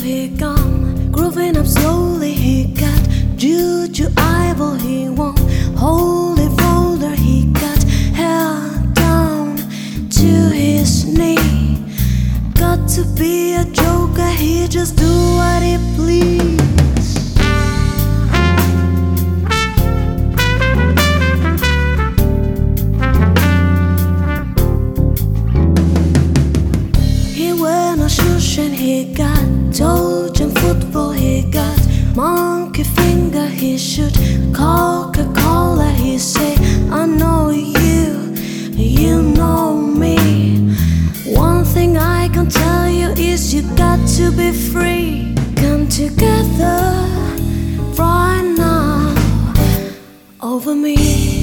he come, grooving up slowly. He got juju eyeball, he won't hold it. Roller, he got held down to his knee. Got to be a joker, he just do what he please. He wear no shoes and he got Trojan football, he got monkey finger, he shoot Coca-Cola, he say, I know you, you know me. One thing I can tell you is you got to be free. Come together right now over me.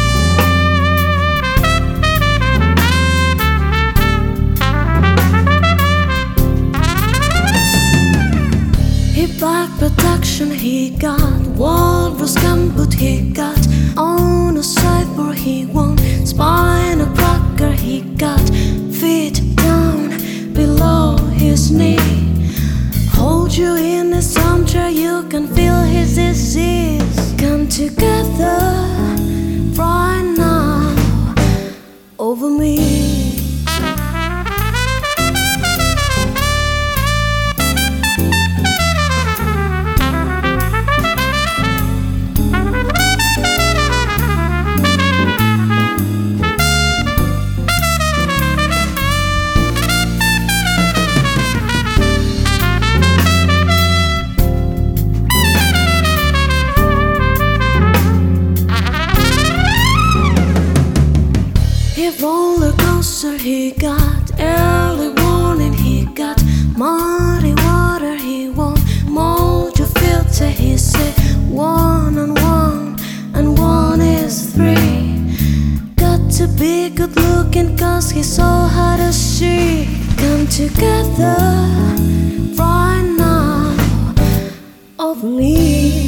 Back protection, he got walrus gambut, he got on a sideboard, he won't spine a cracker, he got feet down below his knee. Hold you in his armchair, you can feel his disease. Come together right now over me. Roller coaster, he got early warning, he got muddy water, he won't mold your filter, he said 1 and 1 and 1 is 3. Got to be good looking cause he's so hard to see. Come together right now over me.